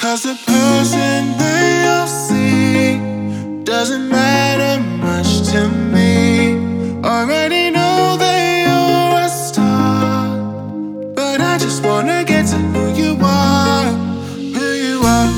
'Cause the person they all see doesn't matter much to me. Already know they are a star, but I just wanna get to who you are, who you are.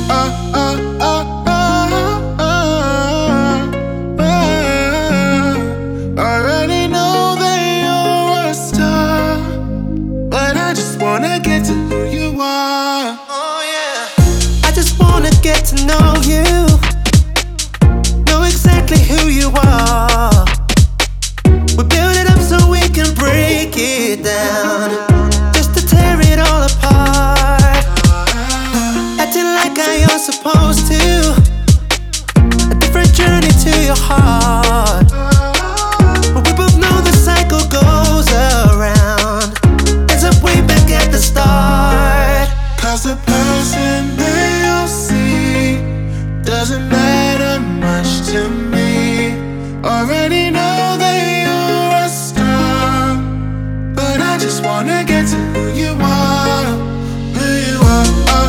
Already know they are a star, but I just wanna get to who you are. Oh yeah. I just wanna get to know you, know exactly who you are. We build it up so we can break it down, just to tear it all apart. Acting like I am supposed to, a different journey to your heart. But we both know the cycle goes around, ends up way back at the start. 'Cause the person they all see doesn't matter much to me. Already know they are a star, but I just wanna get to who you are, who you are.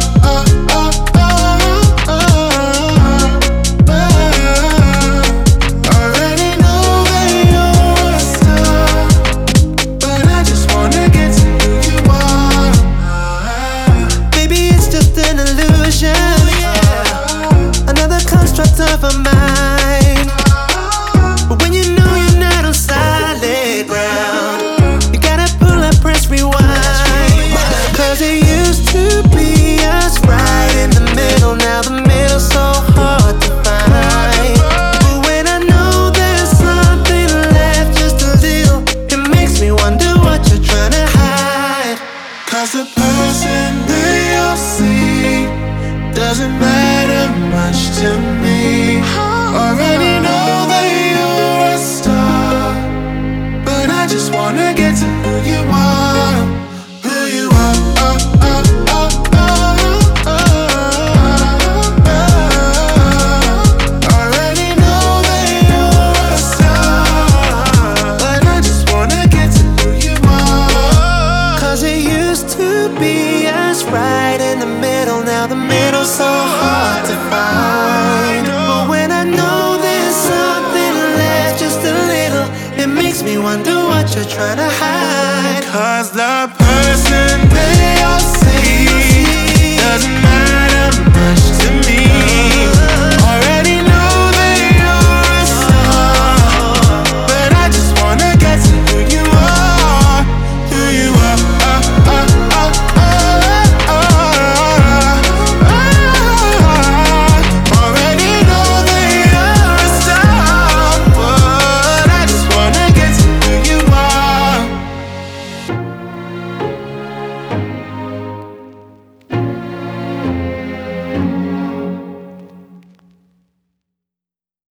Already know they are a star, but I just wanna get to who you are. Maybe it's just an illusion, another construct of a mind. But when you know you're not on solid ground, you gotta pull up, press rewind. 'Cause it used to be us right in the middle, now the middle's so hard to find. But when I know there's something left, just a little, it makes me wonder what you're trying to hide. 'Cause the person they all see doesn't matter much to me. Already know they are a star, but I just wanna get to who you are, who you are. Already know they are a star, but I just wanna get to who you are. 'Cause it used to be us right in the middle, now the middle's so hard to find. But when I know there's something left, just a little, it makes me wonder what you're trying to hide. 'Cause the person they all see doesn't matter much